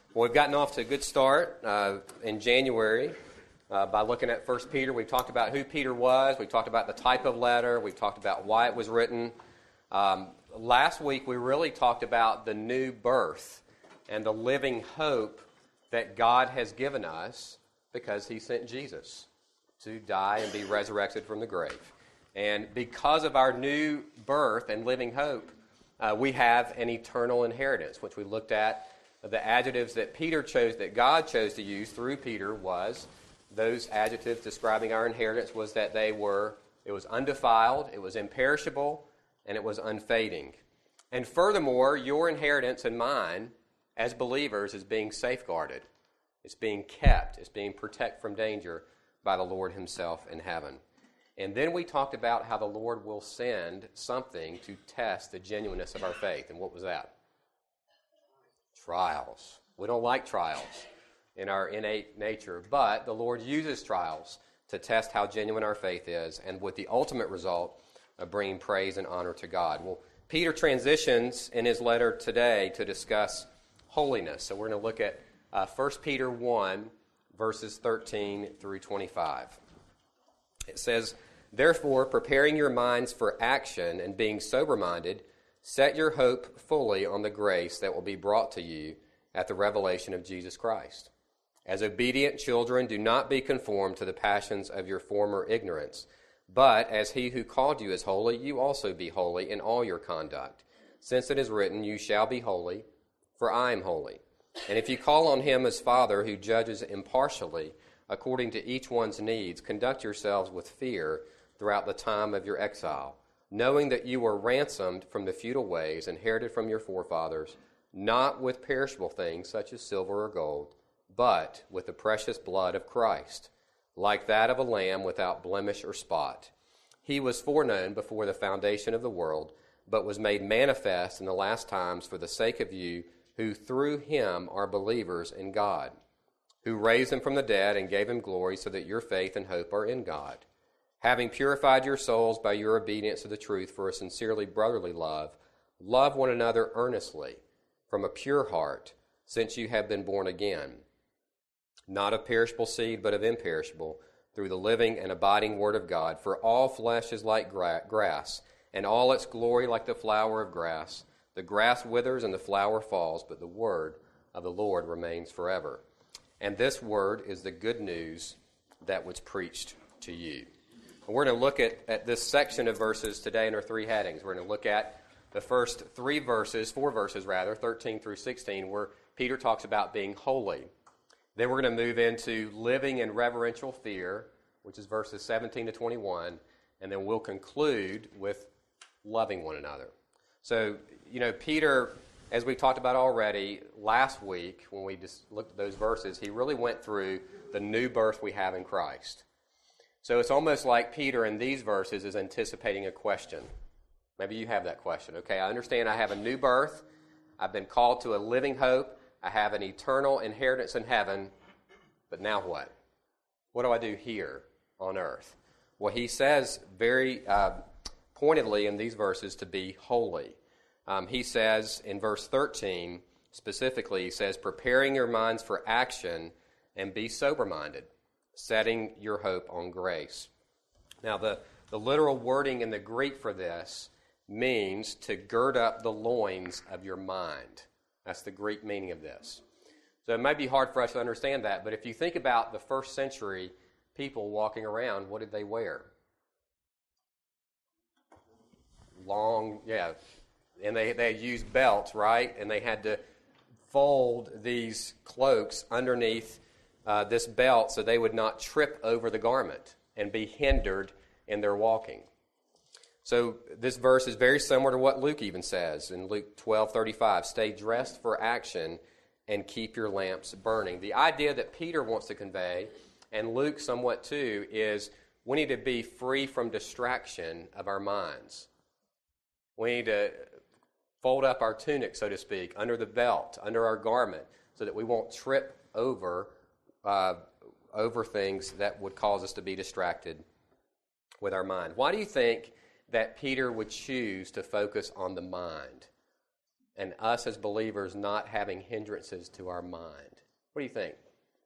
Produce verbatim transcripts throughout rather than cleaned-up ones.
Well, we've gotten off to a good start uh, in January uh, by looking at First Peter. We've talked about who Peter was. We've talked about the type of letter. We've talked about why it was written. Um, last week, we really talked about the new birth and the living hope that God has given us because He sent Jesus to die and be resurrected from the grave. And because of our new birth and living hope, uh, we have an eternal inheritance, which we looked at. The adjectives that Peter chose, that God chose to use through Peter was, those adjectives describing our inheritance was that they were, it was undefiled, it was imperishable, and it was unfading. And furthermore, your inheritance and mine as believers is being safeguarded. It's being kept. It's being protected from danger by the Lord Himself in heaven. And then we talked about how the Lord will send something to test the genuineness of our faith. And what was that? Trials. We don't like trials in our innate nature, but the Lord uses trials to test how genuine our faith is, and with the ultimate result of bringing praise and honor to God. Well, Peter transitions in his letter today to discuss holiness. So we're going to look at uh, First Peter one, verses thirteen through twenty-five. It says, "Therefore, preparing your minds for action and being sober-minded, set your hope fully on the grace that will be brought to you at the revelation of Jesus Christ. As obedient children, do not be conformed to the passions of your former ignorance, but as He who called you is holy, you also be holy in all your conduct. Since it is written, you shall be holy, for I am holy. And if you call on Him as Father who judges impartially according to each one's needs, conduct yourselves with fear throughout the time of your exile, knowing that you were ransomed from the futile ways inherited from your forefathers, not with perishable things such as silver or gold, but with the precious blood of Christ, like that of a lamb without blemish or spot. He was foreknown before the foundation of the world, but was made manifest in the last times for the sake of you, who through Him are believers in God, who raised Him from the dead and gave Him glory, so that your faith and hope are in God. Having purified your souls by your obedience to the truth for a sincerely brotherly love, love one another earnestly from a pure heart, since you have been born again, not of perishable seed, but of imperishable, through the living and abiding Word of God. For all flesh is like gra- grass, and all its glory like the flower of grass. The grass withers and the flower falls, but the word of the Lord remains forever. And this word is the good news that was preached to you." We're going to look at, at this section of verses today in our three headings. We're going to look at the first three verses, four verses rather, thirteen through sixteen, where Peter talks about being holy. Then we're going to move into living in reverential fear, which is verses seventeen to twenty-one, and then we'll conclude with loving one another. So, you know, Peter, as we talked about already last week when we just looked at those verses, he really went through the new birth we have in Christ. So it's almost like Peter in these verses is anticipating a question. Maybe you have that question. Okay, I understand I have a new birth. I've been called to a living hope. I have an eternal inheritance in heaven. But now what? What do I do here on earth? Well, he says very uh, pointedly in these verses to be holy. Um, he says in verse thirteen, specifically, he says, "Preparing your minds for action and be sober-minded, setting your hope on grace." Now, the, the literal wording in the Greek for this means to gird up the loins of your mind. That's the Greek meaning of this. So it might be hard for us to understand that, but if you think about the first century people walking around, what did they wear? Long, yeah, and they, they used belts, right? And they had to fold these cloaks underneath Uh, this belt so they would not trip over the garment and be hindered in their walking. So this verse is very similar to what Luke even says in Luke twelve thirty-five, "Stay dressed for action and keep your lamps burning." The idea that Peter wants to convey, and Luke somewhat too, is we need to be free from distraction of our minds. We need to fold up our tunic, so to speak, under the belt, under our garment, so that we won't trip over Uh, over things that would cause us to be distracted with our mind. Why do you think that Peter would choose to focus on the mind and us as believers not having hindrances to our mind. What do you think?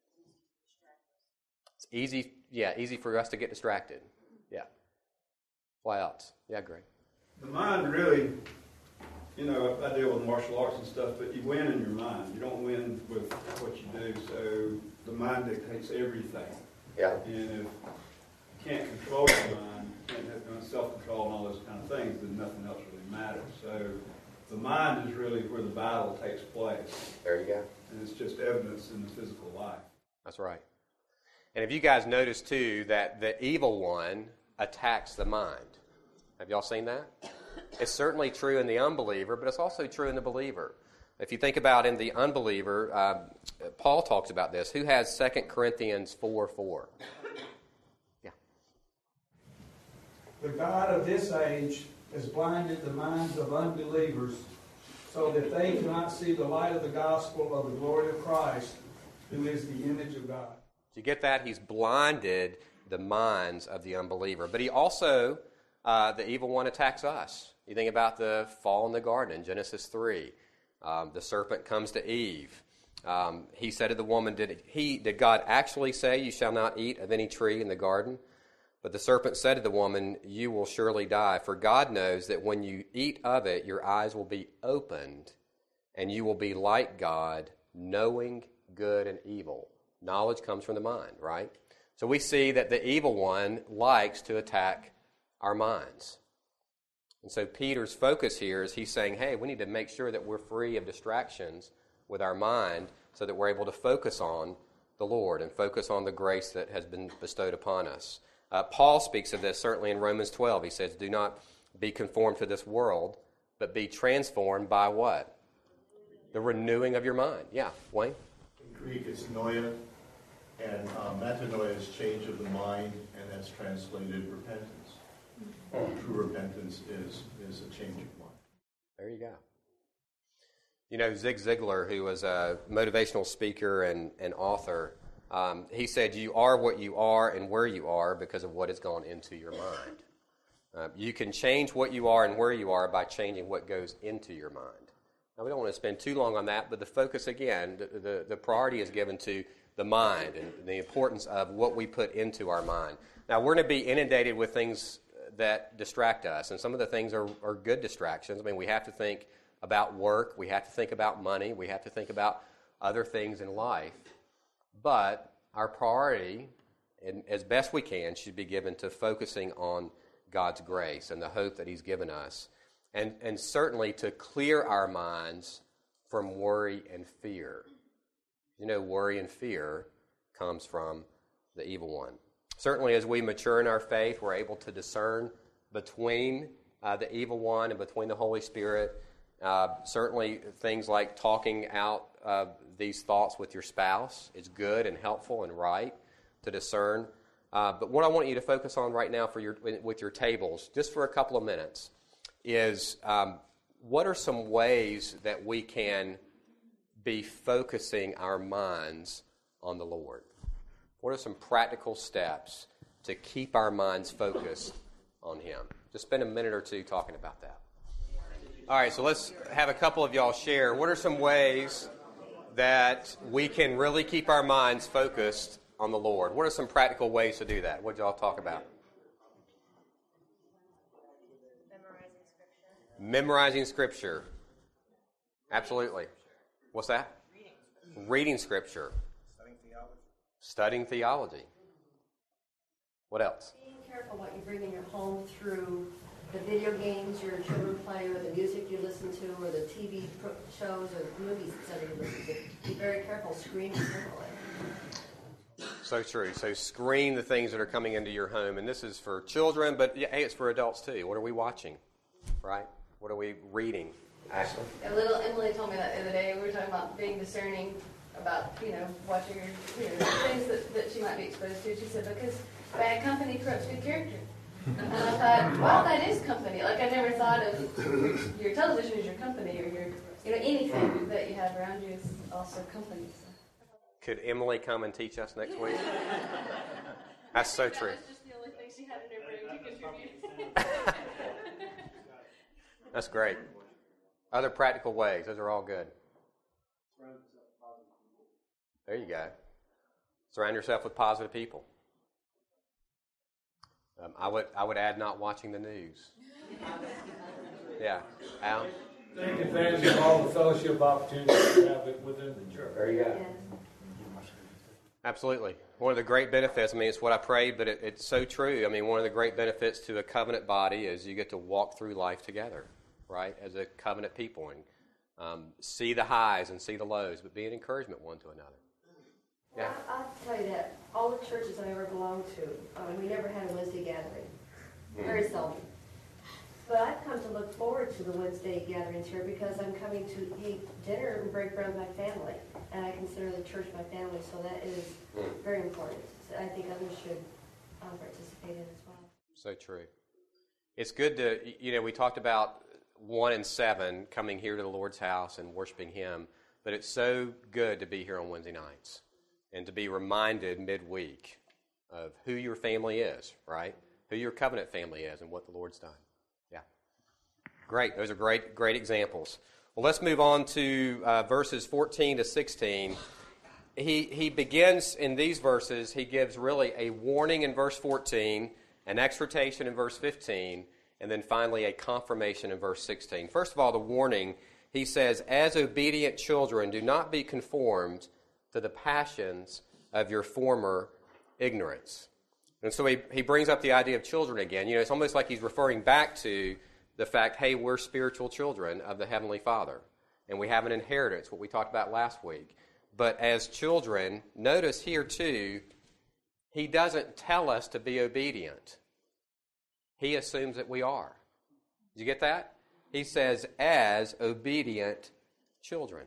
It's easy, yeah, easy for us to get distracted. Yeah. Why else? Yeah, Greg. The mind really, you know, I deal with martial arts and stuff, but you win in your mind. You don't win with what you do, so the mind dictates everything. Yeah. And if you can't control your mind, you can't have self-control and all those kind of things, then nothing else really matters. So the mind is really where the battle takes place. There you go. And it's just evidence in the physical life. That's right. And if you guys notice, too, that the evil one attacks the mind. Have y'all seen that? It's certainly true in the unbeliever, but it's also true in the believer. If you think about in the unbeliever, uh, Paul talks about this. Who has Second Corinthians four four? Yeah. The God of this age has blinded the minds of unbelievers so that they cannot see the light of the gospel of the glory of Christ, who is the image of God. Do you get that? He's blinded the minds of the unbeliever. But he also, uh, the evil one attacks us. You think about the fall in the garden in Genesis three. Um, the serpent comes to Eve. Um, he said to the woman, did, he, did God actually say, you shall not eat of any tree in the garden? But the serpent said to the woman, you will surely die, for God knows that when you eat of it, your eyes will be opened, and you will be like God, knowing good and evil. Knowledge comes from the mind, right? So we see that the evil one likes to attack our minds. And so Peter's focus here is he's saying, hey, we need to make sure that we're free of distractions with our mind so that we're able to focus on the Lord and focus on the grace that has been bestowed upon us. Uh, Paul speaks of this certainly in Romans twelve. He says, do not be conformed to this world, but be transformed by what? The renewing of your mind. Yeah, Wayne? In Greek, it's noia, and um, metanoia is change of the mind, and that's translated repentance. True repentance is, is a change of mind. There you go. You know, Zig Ziglar, who was a motivational speaker and, and author, um, he said, you are what you are and where you are because of what has gone into your mind. Uh, you can change what you are and where you are by changing what goes into your mind. Now, we don't want to spend too long on that, but the focus, again, the, the, the priority is given to the mind and the importance of what we put into our mind. Now, we're going to be inundated with things that distract us, and some of the things are, are good distractions. I mean, we have to think about work, we have to think about money, we have to think about other things in life, but our priority, and as best we can, should be given to focusing on God's grace and the hope that He's given us, and, and certainly to clear our minds from worry and fear. You know, worry and fear comes from the evil one. Certainly, as we mature in our faith, we're able to discern between uh, the evil one and between the Holy Spirit. Uh, certainly, things like talking out uh, these thoughts with your spouse is good and helpful and right to discern. Uh, but what I want you to focus on right now for your with your tables, just for a couple of minutes, is um, what are some ways that we can be focusing our minds on the Lord? What are some practical steps to keep our minds focused on Him? Just spend a minute or two talking about that. All right, so let's have a couple of y'all share. What are some ways that we can really keep our minds focused on the Lord? What are some practical ways to do that? What did y'all talk about? Memorizing Scripture. Memorizing Scripture. Absolutely. What's that? Reading. Reading Scripture. Studying theology. What else? Being careful what you bring in your home through the video games your children play, or the music you listen to, or the T V pro- shows or movies, et cetera you listen to. Be very careful screening carefully. So true. So screen the things that are coming into your home. And this is for children, but yeah, hey, it's for adults too. What are we watching? Right? What are we reading? Ashley? A little Emily told me that the other day. We were talking about being discerning about, you know, watching her, you know, things that, that she might be exposed to. She said, because bad company corrupts good character. And I thought, wow, that is company. Like, I never thought of your, your television as your company, or your, you know, anything that you have around you is also company. So. Could Emily come and teach us next week? That's so true. That was just the only thing she had in her brain to contribute. That's great. Other practical ways. Those are all good. There you go. Surround yourself with positive people. Um, I would I would add not watching the news. Yeah. Al? Take advantage of all the fellowship opportunities we have within the church. There you go. Yes. Absolutely. One of the great benefits, I mean, it's what I prayed, but it, it's so true. I mean, one of the great benefits to a covenant body is you get to walk through life together, right, as a covenant people, and um, see the highs and see the lows, but be an encouragement one to another. Yeah. I, I'll tell you that all the churches I ever belonged to, um, we never had a Wednesday gathering. Very seldom. But I've come to look forward to the Wednesday gatherings here because I'm coming to eat dinner and break bread with my family. And I consider the church my family, so that is very important. So I think others should um, participate in as well. So true. It's good to, you know, we talked about one and seven coming here to the Lord's house and worshiping Him, but it's so good to be here on Wednesday nights and to be reminded midweek of who your family is, right? Who your covenant family is and what the Lord's done. Yeah. Great. Those are great, great examples. Well, let's move on to uh, verses fourteen to sixteen. He, he begins in these verses, he gives really a warning in verse fourteen, an exhortation in verse fifteen, and then finally a confirmation in verse sixteen. First of all, the warning, he says, as obedient children, do not be conformed to the passions of your former ignorance. And so he, he brings up the idea of children again. You know, it's almost like he's referring back to the fact, hey, we're spiritual children of the Heavenly Father, and we have an inheritance, what we talked about last week. But as children, notice here too, he doesn't tell us to be obedient. He assumes that we are. Did you get that? He says, as obedient children.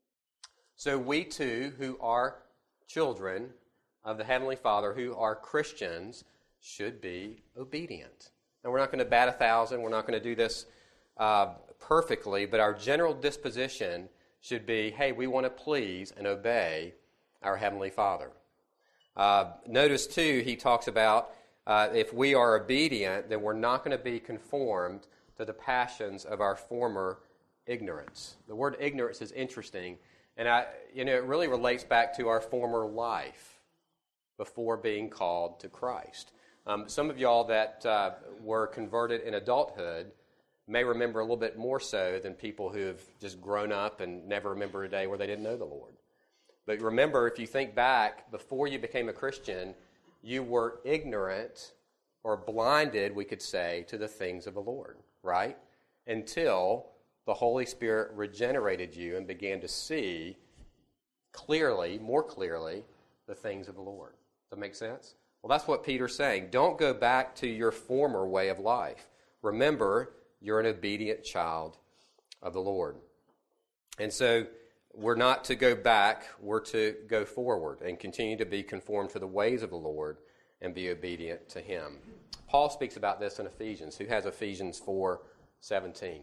So we too, who are children of the Heavenly Father, who are Christians, should be obedient. Now, we're not going to bat a thousand. We're not going to do this uh, perfectly, but our general disposition should be, hey, we want to please and obey our Heavenly Father. Uh, notice, too, he talks about uh, if we are obedient, then we're not going to be conformed to the passions of our former ignorance. The word ignorance is interesting, and I, you know, it really relates back to our former life before being called to Christ. Um, some of y'all that uh, were converted in adulthood may remember a little bit more so than people who have just grown up and never remember a day where they didn't know the Lord. But remember, if you think back, before you became a Christian, you were ignorant or blinded, we could say, to the things of the Lord, right? Until the Holy Spirit regenerated you and began to see clearly, more clearly, the things of the Lord. Does that make sense? Well, that's what Peter's saying. Don't go back to your former way of life. Remember, you're an obedient child of the Lord. And so we're not to go back, we're to go forward and continue to be conformed to the ways of the Lord and be obedient to Him. Paul speaks about this in Ephesians. Who has Ephesians four seventeen?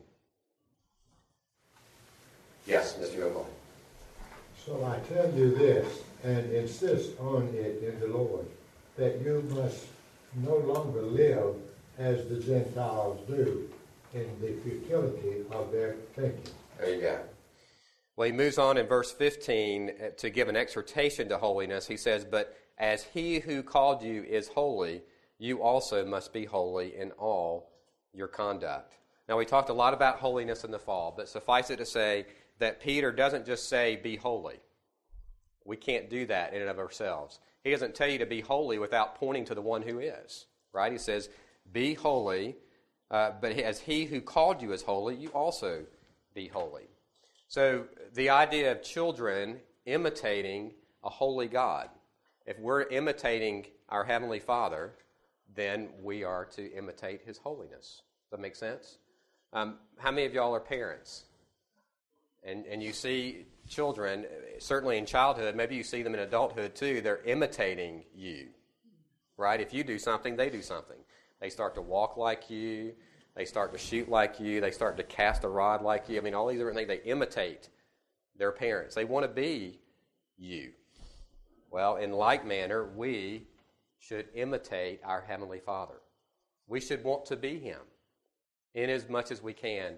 Yes, Mister Ogle. So I tell you this, and insist on it in the Lord, that you must no longer live as the Gentiles do, in the futility of their thinking. There you go. Well, he moves on in verse fifteen to give an exhortation to holiness. He says, but as he who called you is holy, you also must be holy in all your conduct. Now, we talked a lot about holiness in the fall, but suffice it to say that Peter doesn't just say, be holy. We can't do that in and of ourselves. He doesn't tell you to be holy without pointing to the one who is, right? He says, be holy, uh, but as he who called you is holy, you also be holy. So the idea of children imitating a holy God. If we're imitating our Heavenly Father, then we are to imitate His holiness. Does that make sense? Um, how many of y'all are parents? And and you see children, certainly in childhood, maybe you see them in adulthood too, they're imitating you, right? If you do something, they do something. They start to walk like you. They start to shoot like you. They start to cast a rod like you. I mean, all these different things. They imitate their parents. They want to be you. Well, in like manner, we should imitate our Heavenly Father. We should want to be Him in as much as we can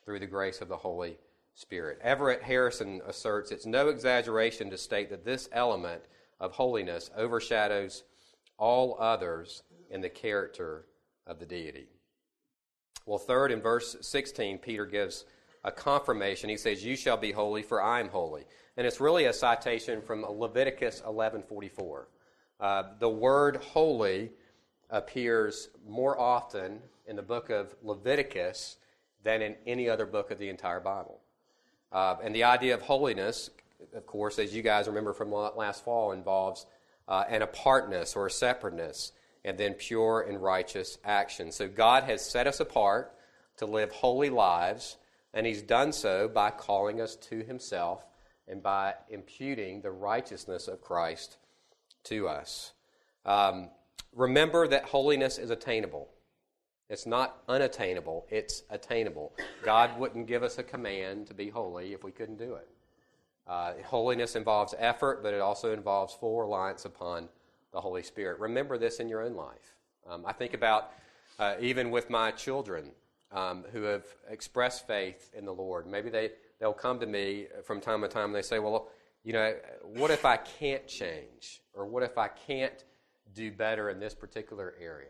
through the grace of the Holy Spirit. Everett Harrison asserts it's no exaggeration to state that this element of holiness overshadows all others in the character of the deity. Well, third, in verse sixteen, Peter gives a confirmation. He says, "You shall be holy, for I am holy." And it's really a citation from Leviticus eleven forty-four. Uh, the word holy appears more often in the book of Leviticus than in any other book of the entire Bible. Uh, and the idea of holiness, of course, as you guys remember from last fall, involves uh, an apartness or a separateness, and then pure and righteous action. So God has set us apart to live holy lives, and He's done so by calling us to Himself and by imputing the righteousness of Christ to us. Um, remember that holiness is attainable. It's not unattainable, it's attainable. God wouldn't give us a command to be holy if we couldn't do it. Uh, holiness involves effort, but it also involves full reliance upon the Holy Spirit. Remember this in your own life. Um, I think about uh, even with my children um, who have expressed faith in the Lord. Maybe they, they'll come to me from time to time and they say, well, you know, what if I can't change? Or what if I can't do better in this particular area?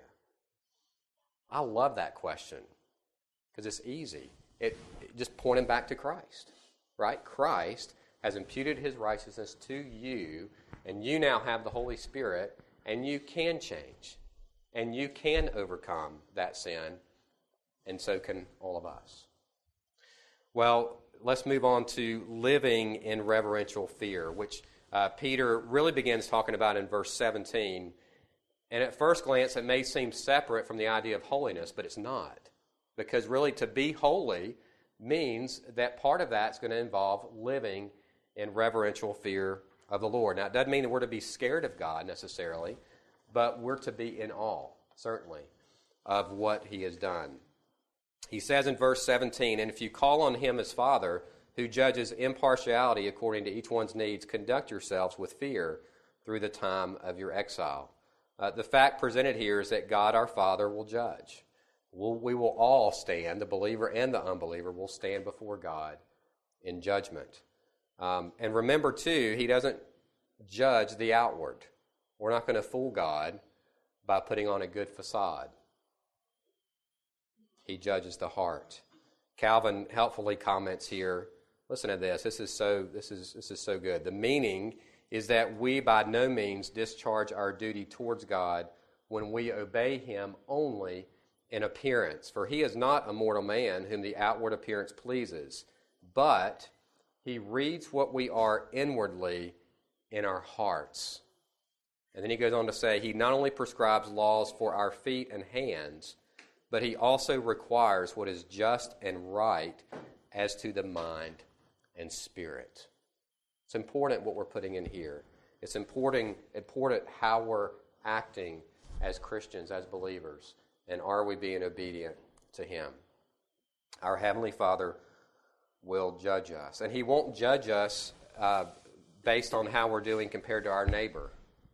I love that question because it's easy. It, it just pointing back to Christ, right? Christ has imputed His righteousness to you, and you now have the Holy Spirit, and you can change, and you can overcome that sin, and so can all of us. Well, let's move on to living in reverential fear, which uh, Peter really begins talking about in verse seventeen. And at first glance, it may seem separate from the idea of holiness, but it's not. Because really, to be holy means that part of that's going to involve living in reverential fear of the Lord. Now, it doesn't mean that we're to be scared of God necessarily, but we're to be in awe, certainly, of what He has done. He says in verse seventeen, "And if you call on Him as Father, who judges impartiality according to each one's needs, conduct yourselves with fear through the time of your exile." Uh, the fact presented here is that God our Father will judge. We'll, we will all stand, the believer and the unbeliever will stand before God in judgment. Um, and remember, too, He doesn't judge the outward. We're not going to fool God by putting on a good facade. He judges the heart. Calvin helpfully comments here. Listen to this. This is so. This is this is so good. The meaning is that we by no means discharge our duty towards God when we obey Him only in appearance. For He is not a mortal man whom the outward appearance pleases, but He reads what we are inwardly in our hearts. And then he goes on to say, He not only prescribes laws for our feet and hands, but He also requires what is just and right as to the mind and spirit. It's important what we're putting in here. It's important, important how we're acting as Christians, as believers, and are we being obedient to Him? Our Heavenly Father will judge us, and He won't judge us uh, based on how we're doing compared to our neighbor.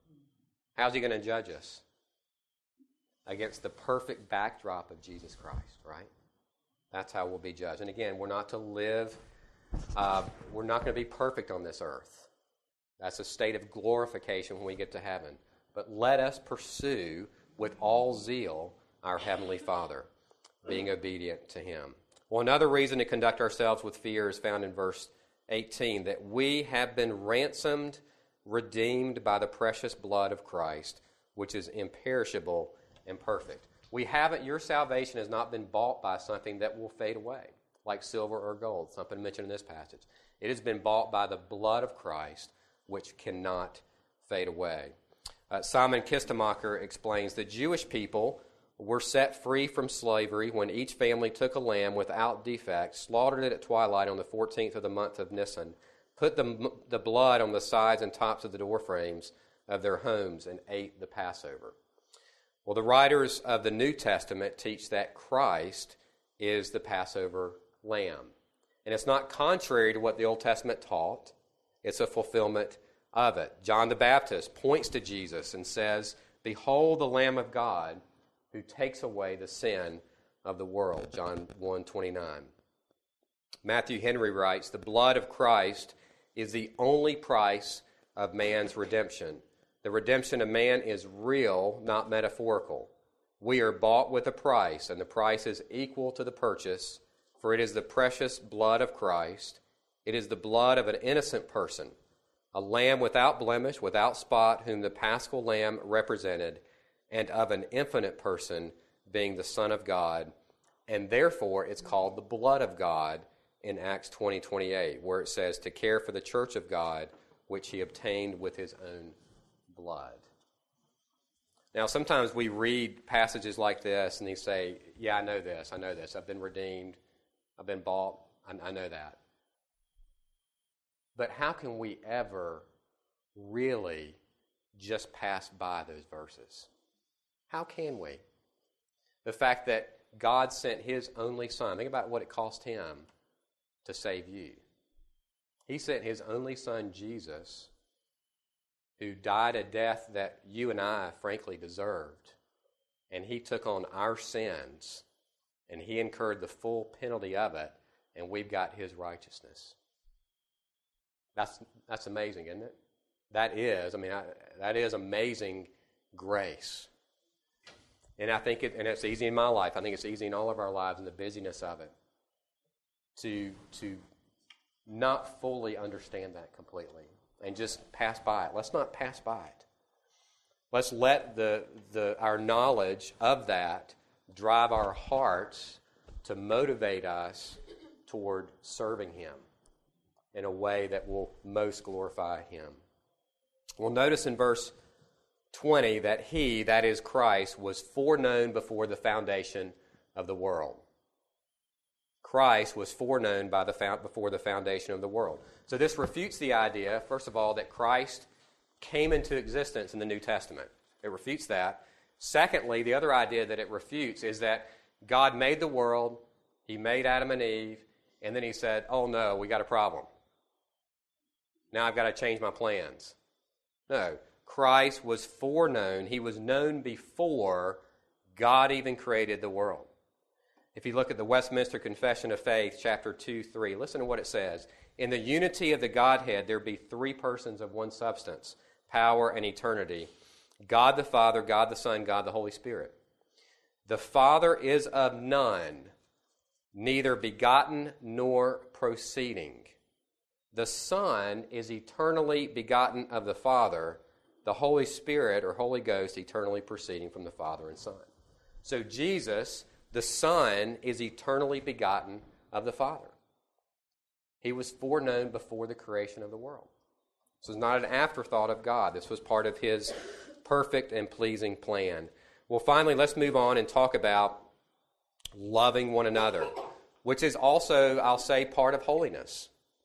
How's He going to judge us? Against the perfect backdrop of Jesus Christ, right? That's how we'll be judged. And again, we're not to live Uh, we're not going to be perfect on this earth. That's a state of glorification when we get to heaven. But let us pursue with all zeal our Heavenly Father, being obedient to Him. Well, another reason to conduct ourselves with fear is found in verse eighteen, that we have been ransomed, redeemed by the precious blood of Christ, which is imperishable and perfect. We haven't, your salvation has not been bought by something that will fade away, like silver or gold, something mentioned in this passage. It has been bought by the blood of Christ, which cannot fade away. Uh, Simon Kistemacher explains the Jewish people were set free from slavery when each family took a lamb without defect, slaughtered it at twilight on the fourteenth of the month of Nisan, put the, the blood on the sides and tops of the door frames of their homes, and ate the Passover. Well, the writers of the New Testament teach that Christ is the Passover lamb. And it's not contrary to what the Old Testament taught. It's a fulfillment of it. John the Baptist points to Jesus and says, "Behold the Lamb of God who takes away the sin of the world." John one twenty-nine. Matthew Henry writes, "The blood of Christ is the only price of man's redemption. The redemption of man is real, not metaphorical. We are bought with a price, and the price is equal to the purchase, for it is the precious blood of Christ. It is the blood of an innocent person, a lamb without blemish, without spot, whom the paschal lamb represented, and of an infinite person, being the Son of God. And therefore it's called the blood of God in Acts twenty twenty-eight, where it says, to care for the church of God, which he obtained with his own blood." Now, sometimes we read passages like this, and they say, yeah, I know this, I know this. I've been redeemed, I've been bought, I, I know that. But how can we ever really just pass by those verses? How can we? The fact that God sent his only Son, think about what it cost him to save you. He sent his only Son, Jesus, who died a death that you and I frankly deserved. And he took on our sins, and he incurred the full penalty of it, and we've got his righteousness. That's that's amazing, isn't it? That is, I mean, I, that is amazing grace. And I think it, and it's easy in my life. I think it's easy in all of our lives in the busyness of it to to not fully understand that completely and just pass by it. Let's not pass by it. Let's let the the our knowledge of that drive our hearts to motivate us toward serving him in a way that will most glorify him. We'll notice in verse twenty that he, that is Christ, was foreknown before the foundation of the world. Christ was foreknown by the before the foundation of the world. So this refutes the idea, first of all, that Christ came into existence in the New Testament. It refutes that. Secondly, the other idea that it refutes is that God made the world, he made Adam and Eve, and then he said, oh no, we got a problem. Now I've got to change my plans. No, Christ was foreknown. He was known before God even created the world. If you look at the Westminster Confession of Faith, chapter two, three, listen to what it says. In the unity of the Godhead, there be three persons of one substance, power and eternity. God the Father, God the Son, God the Holy Spirit. The Father is of none, neither begotten nor proceeding. The Son is eternally begotten of the Father, the Holy Spirit or Holy Ghost eternally proceeding from the Father and Son. So Jesus, the Son, is eternally begotten of the Father. He was foreknown before the creation of the world. This was not an afterthought of God. This was part of his perfect and pleasing plan. Well, finally, let's move on and talk about loving one another, which is also, I'll say, part of holiness.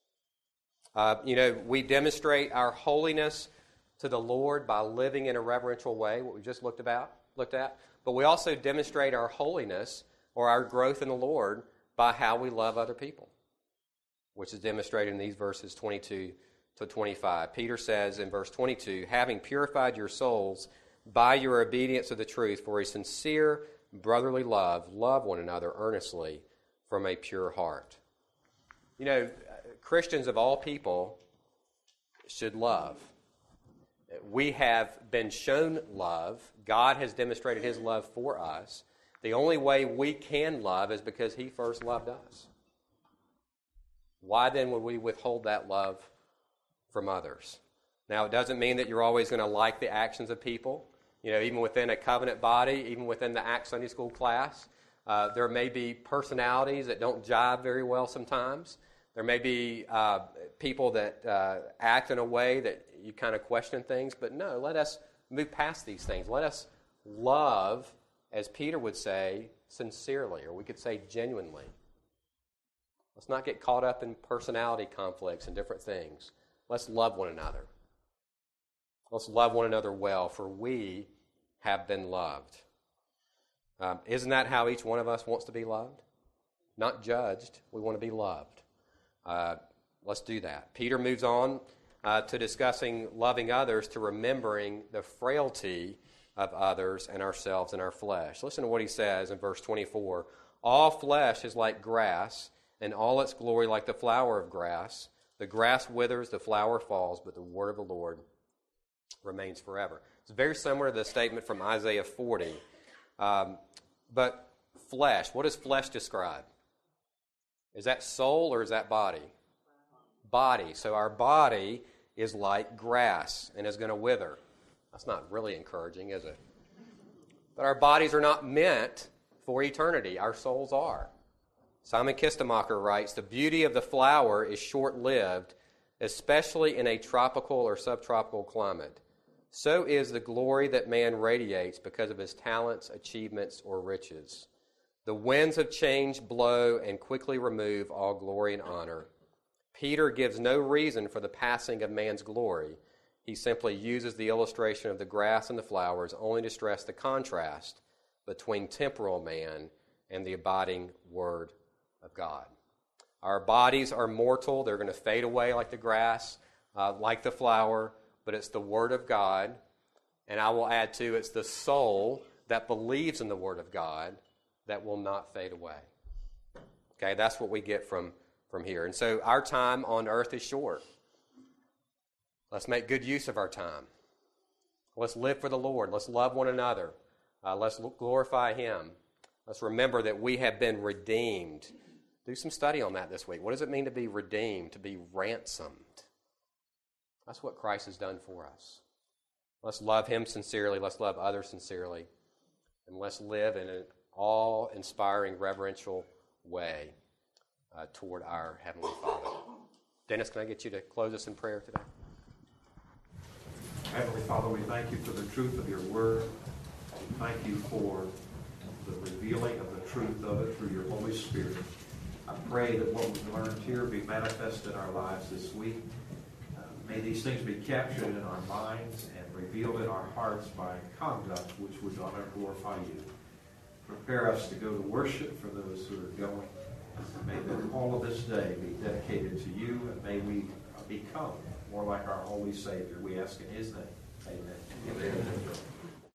Uh, you know, we demonstrate our holiness to the Lord by living in a reverential way, what we just looked about, looked at. But we also demonstrate our holiness or our growth in the Lord by how we love other people, which is demonstrated in these verses twenty-two to twenty-five. Peter says in verse twenty-two, having purified your souls by your obedience to the truth for a sincere brotherly love, love one another earnestly from a pure heart. You know, Christians of all people should love. We have been shown love. God has demonstrated his love for us. The only way we can love is because he first loved us. Why then would we withhold that love from others? Now, it doesn't mean that you're always going to like the actions of people. You know, even within a covenant body, even within the Acts Sunday School class, uh, there may be personalities that don't jive very well sometimes. There may be uh, people that uh, act in a way that you kind of question things, but no, let us move past these things. Let us love, as Peter would say, sincerely, or we could say genuinely. Let's not get caught up in personality conflicts and different things. Let's love one another. Let's love one another well, for we have been loved. Um, isn't that how each one of us wants to be loved? Not judged. We want to be loved. Uh, let's do that. Peter moves on uh, to discussing loving others, to remembering the frailty of others and ourselves and our flesh. Listen to what he says in verse twenty-four. All flesh is like grass, in all its glory like the flower of grass. The grass withers, the flower falls, but the word of the Lord remains forever. It's very similar to the statement from Isaiah forty. Um, but flesh, what does flesh describe? Is that soul or is that body? Body. So our body is like grass and is going to wither. That's not really encouraging, is it? But our bodies are not meant for eternity. Our souls are. Simon Kistemacher writes, the beauty of the flower is short-lived, especially in a tropical or subtropical climate. So is the glory that man radiates because of his talents, achievements, or riches. The winds of change blow and quickly remove all glory and honor. Peter gives no reason for the passing of man's glory. He simply uses the illustration of the grass and the flowers only to stress the contrast between temporal man and the abiding Word of God. Our bodies are mortal. They're going to fade away like the grass, uh, like the flower, but it's the Word of God. And I will add, too, it's the soul that believes in the Word of God that will not fade away. Okay, that's what we get from, from here. And so our time on earth is short. Let's make good use of our time. Let's live for the Lord. Let's love one another. Uh, let's glorify Him. Let's remember that we have been redeemed. Do some study on that this week. What does it mean to be redeemed, to be ransomed? That's what Christ has done for us. Let's love Him sincerely. Let's love others sincerely. And let's live in an awe-inspiring, reverential way uh, toward our Heavenly Father. Dennis, can I get you to close us in prayer today? Heavenly Father, we thank you for the truth of your word. We thank you for the revealing of the truth of it through your Holy Spirit. I pray that what we've learned here be manifested in our lives this week. Uh, may these things be captured in our minds and revealed in our hearts by conduct which would honor and glorify you. Prepare us to go to worship for those who are going. May the, all of this day be dedicated to you, and may we become more like our Holy Savior. We ask in His name. Amen. Amen.